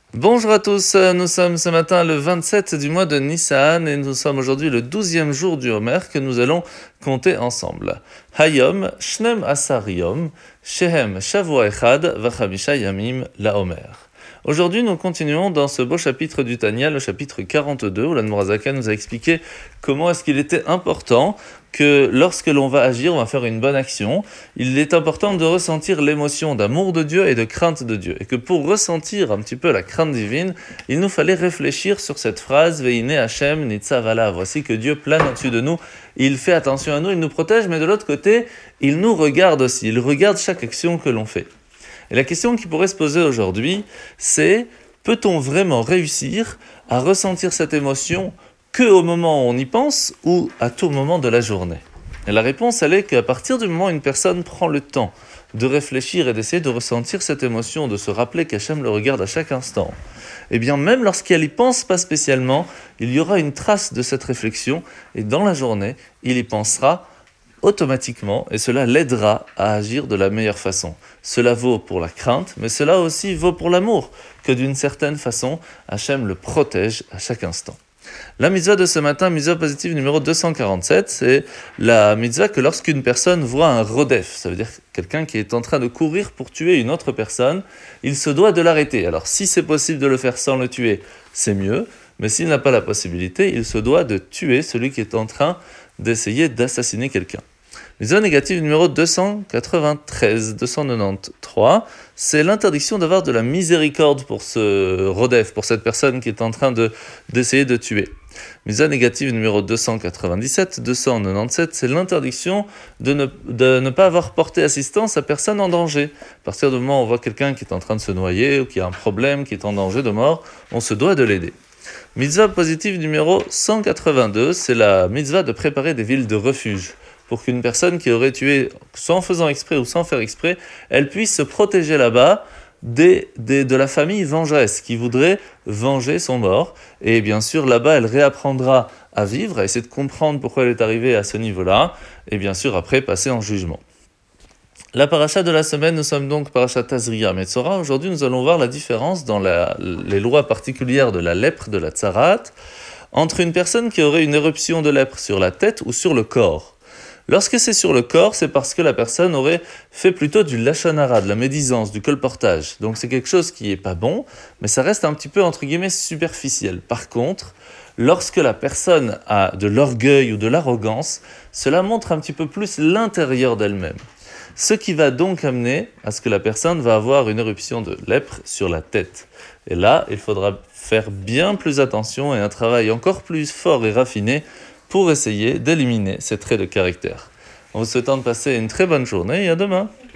Bonjour à tous, nous sommes ce matin le 27 du mois de Nissan et nous sommes aujourd'hui le 12e jour du Homer que nous allons compter ensemble. Hayom, Shnem Asar Yom, Shehem Shavua Echad, Vachamisha Yamim, la Homer. Aujourd'hui, nous continuons dans ce beau chapitre du Tanya, le chapitre 42, où l'Admor HaZaken nous a expliqué comment est-ce qu'il était important que lorsque l'on va agir, on va faire une bonne action, il est important de ressentir l'émotion d'amour de Dieu et de crainte de Dieu. Et que pour ressentir un petit peu la crainte divine, il nous fallait réfléchir sur cette phrase « Veine Hashem nitzav » voici que Dieu plane au-dessus de nous, il fait attention à nous, il nous protège, mais de l'autre côté, il nous regarde aussi, il regarde chaque action que l'on fait. Et la question qui pourrait se poser aujourd'hui, c'est peut-on vraiment réussir à ressentir cette émotion qu'au moment où on y pense ou à tout moment de la journée? Et la réponse, elle est qu'à partir du moment où une personne prend le temps de réfléchir et d'essayer de ressentir cette émotion, de se rappeler qu'Hachem le regarde à chaque instant, eh bien même lorsqu'elle y pense pas spécialement, il y aura une trace de cette réflexion et dans la journée, il y pensera automatiquement, et cela l'aidera à agir de la meilleure façon. Cela vaut pour la crainte, mais cela aussi vaut pour l'amour, que d'une certaine façon, Hachem le protège à chaque instant. La mitzvah de ce matin, mitzvah positive numéro 247, c'est la mitzvah que lorsqu'une personne voit un rodef, ça veut dire quelqu'un qui est en train de courir pour tuer une autre personne, il se doit de l'arrêter. Alors si c'est possible de le faire sans le tuer, c'est mieux, mais s'il n'a pas la possibilité, il se doit de tuer celui qui est en train d'essayer d'assassiner quelqu'un. Mitzvah négative numéro 293, c'est l'interdiction d'avoir de la miséricorde pour ce rodef, pour cette personne qui est en train d'essayer de tuer. Mitzvah négative numéro 297, c'est l'interdiction de ne pas avoir porté assistance à personne en danger. À partir du moment où on voit quelqu'un qui est en train de se noyer ou qui a un problème, qui est en danger de mort, on se doit de l'aider. Mitzvah positive numéro 182, c'est la mitzvah de préparer des villes de refuge pour qu'une personne qui aurait tué sans faisant exprès ou sans faire exprès, elle puisse se protéger là-bas de la famille vengeresse qui voudrait venger son mort. Et bien sûr, là-bas, elle réapprendra à vivre, à essayer de comprendre pourquoi elle est arrivée à ce niveau-là, et bien sûr, après, passer en jugement. La paracha de la semaine, nous sommes donc paracha Tazria Metzora. Aujourd'hui, nous allons voir la différence dans les lois particulières de la lèpre, de la tsarat, entre une personne qui aurait une éruption de lèpre sur la tête ou sur le corps. Lorsque c'est sur le corps, c'est parce que la personne aurait fait plutôt du lachon hara, de la médisance, du colportage. Donc c'est quelque chose qui est pas bon, mais ça reste un petit peu, entre guillemets, superficiel. Par contre, lorsque la personne a de l'orgueil ou de l'arrogance, cela montre un petit peu plus l'intérieur d'elle-même. Ce qui va donc amener à ce que la personne va avoir une éruption de lèpre sur la tête. Et là, il faudra faire bien plus attention et un travail encore plus fort et raffiné pour essayer d'éliminer ces traits de caractère. En vous souhaitant de passer une très bonne journée et à demain.